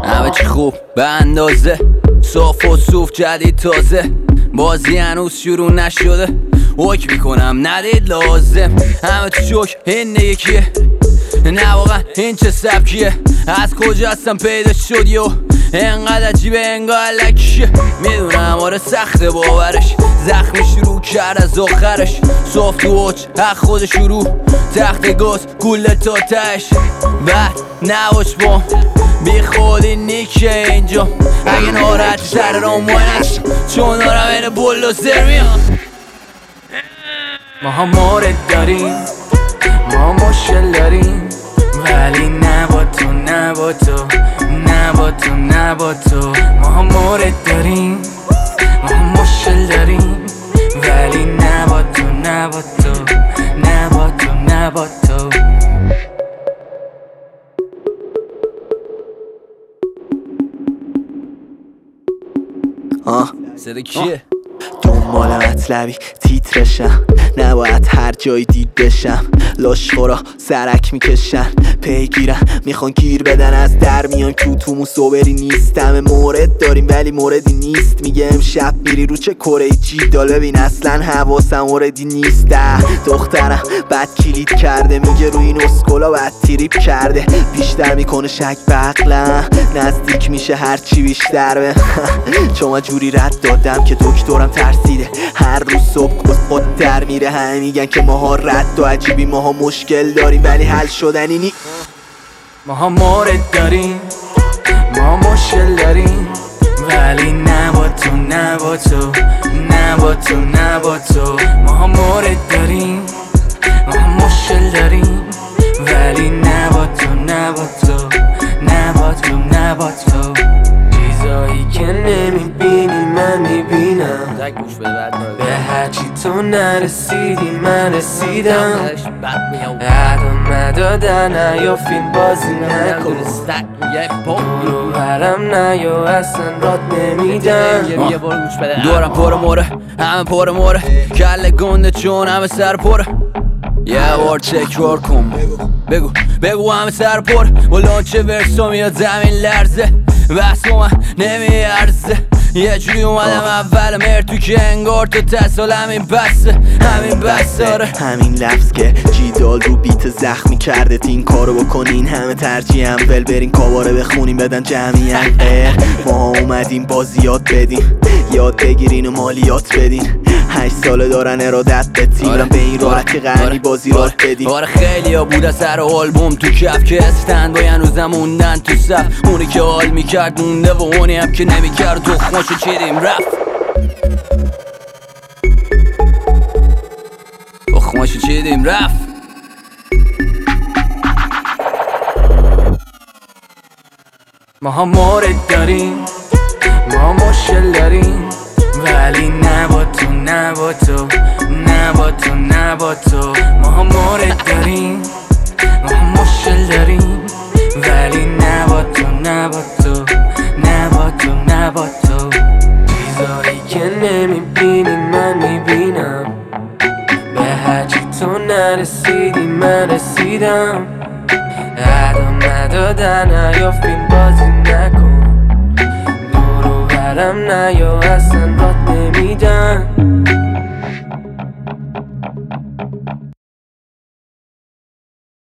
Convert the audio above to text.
همه چی خوب به اندازه، صاف و صوف جدید تازه، بازی هنوز شروع نشده، حکم میکنم ندید لازم. همه تو شوک این یکیه، نه واقعا این چه سبکیه، از کجا هستم پیدا شد یو انقدر عجیبه انگار لکیه. میدونم آره سخته باورش، زخمی شروع کرد از آخرش، صاف تو اوج حق خود شروع، تخت گاز کوله تا تش، بعد نباش بام بی خودی نیکه اینجا، اگه ناراحتی سر رام باینش چون دارم این بلوزر میام. ما هم مورد داریم، ما مشکل داریم، ولی نه با تو نه با تو نه با تو نه با تو. ما هم مورد داریم، ما هم مشکل داریم، ولی نه با تو نه با تو نه با تو نه با تو. صدا کیه؟ دنبال مطلبی تیترشم، نباید هر جایی دید بشم، لاشخورا سرک میکشن پیگیرن، میخوان گیر بدن از در میان تو صبری نیستم. مورد داریم ولی موردی نیست، میگه امشب میری رو چه کره جیدال، ببین اصلا حواسم موردی نیست. دخترم بد کلید کرده، میگه روی این اسکولا بد تریپ کرده، بیشتر میکنه شک به عقلم، نزدیک میشه هرچی بیشتر به چون من جوری رد دادم که دکترم ترسیده، هر روز صبح خود در میره. همه میگن که ماها رد و عجیبی، ماها مشکل داریم ولی حل شدنی نی. ما ها مورد داریم، ما مشکل داریم، ولی نه با تو نه با تو نه با تو نه با تو. ما ها مورد داریم، ما ها مشکل داریم، ولی نه با تو نه با تو نه با تو نه با تو. چیزایی که نمیبینی من میبینم، به هرچی تو نرسیدی من رسیدم، عدم دادن یا فیلم بازی نکن، دورو برم نه یا اصلا راد نمیدم. دورم پر موره، همه پر موره، کل گنده چون همه سر پره، یه بار تکرار کن بگو همه سر پر، ولان چه ورسا میاد زمین لرزه، بس با من نمیارزه، یه جوری اومدم اول مرتو که انگار تو تصال همین بسه همین بسه. آره همین لفظ که جیدال رو بیت زخمی کرده، این کارو بکنین همه ترجیح هم ول برین کاباره بخونیم بدن جمعیت. ما اومدیم بازی یاد بدیم، یاد بگیرین و مالیات بدین، 8 ساله دارن ارادت به تیمم، به این راحتی قرنی بازی را بدین. آره خیلی ها بود از سر آلبوم تو کف که استند و هنوزم موندن تو صف، اونی که حال میکرد مونده و اونی هم که نمیکرد تخماشو چیدیم رفت، تخماشو چیدیم رفت. ما ها مورد داریم، ما مشکل داریم، ولی نه با تو نه با تو نه با تو نه با تو. ما ها مورد داریم، ما ها مشکل داریم، ولی نه با تو نه با تو نه با تو نه با تو. چیزایی که نمیبینی من میبینم، به هرچی تو نرسیدی من رسیدم، عدم ندادن یا فیلم بازی نکن، دورو برم نه یا اصلا